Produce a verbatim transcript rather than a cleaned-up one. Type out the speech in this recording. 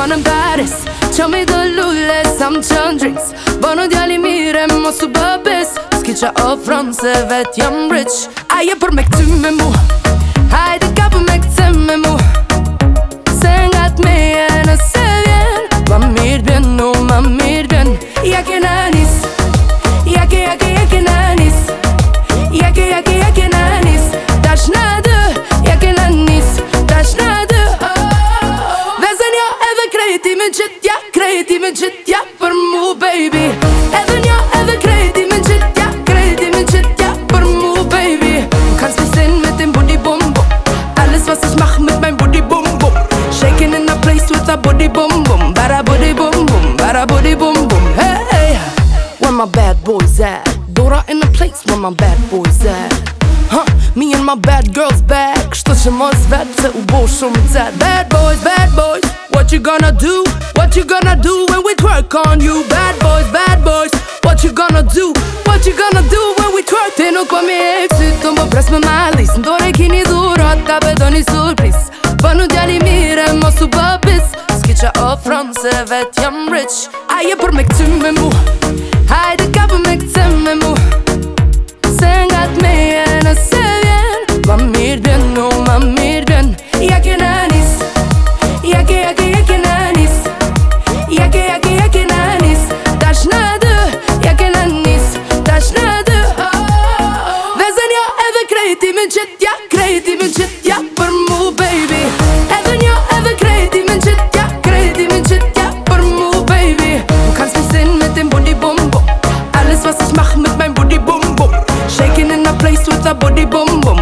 in Paris. Qami do lulle sa më qën drinks. Bënë djali mire mos u bëbis. S'ki qa ofron se vet jam rich. Aje për me këty me mu, hajde ka për me këty me mu. Se nga t'meje nëse vjen, ma mirë bjen, no ma mirë bjen. Ja kena nis, ja ke, ja ke, ja kena nis. Ja ke, ja ke, ja kena nis. Tash na dë, ja kena nis. Tash na dë, oh, oh, oh. Vezën jo edhe krejti me gjithja, krejti me gjithja për mu baby. Edhe njo edhe krejti me gjithja, krejti me gjithja për mu baby. Du kannst mich sehen mit dem booty bum bum. Alles was ich mach mit meinem booty bum bum. Shaking in a place with a booty bum bum. Bada booty bum bum, bada booty bum bum. Hey, hey. Where my bad boys at? Dora in the place where my bad boys at. Huh, me and my bad girls back. Kështu që mos vet se u bo shumë zet. Bad boys, bad boys, what you gonna do? What you gonna do when we twerk on you? Bad boys, bad boys, what you gonna do? What you gonna do when we twerk? Ti nuk po mi e kësit, të më pres me malis. Ndore kini dhurat, ta bedoni surpris. Bënu djali mire, mos u bëbis. S'ki qa ofron se vet jam rich. Aje për me këty me mu, hajde ka për me këty me mu. Se nga t'meje nëse vjen, ma mirë bjen, no ma mirë bjen. Ja kena nis, ja ke, ja ke, ja kena nis. Ja ke, ja ke, ja kena nis. Tash na dë, ja kena nis. Tash na dë, oh, oh, oh. Vezën jo edhe krejti me gjithja, krejti me gjithja për mu baby. Edhe njo edhe krejti me gjithja, krejti me gjithja për mu baby. Du kannst mich sehen mit dem booty bum bum. Alles was ich mach mit meinem booty bum bum. Shaking in a place with a booty bum bum.